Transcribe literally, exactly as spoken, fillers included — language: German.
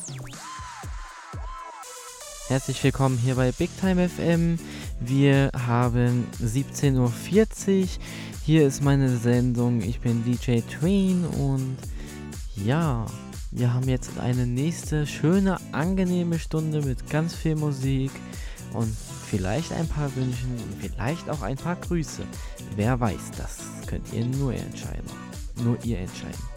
Herzlich willkommen hier bei Big Time F M. Wir haben siebzehn Uhr vierzig. Hier ist meine Sendung. Ich bin D J Tween und ja, wir haben jetzt eine nächste schöne, angenehme Stunde mit ganz viel Musik und vielleicht ein paar Wünschen und vielleicht auch ein paar Grüße. Wer weiß, das könnt ihr nur entscheiden. Nur ihr entscheiden.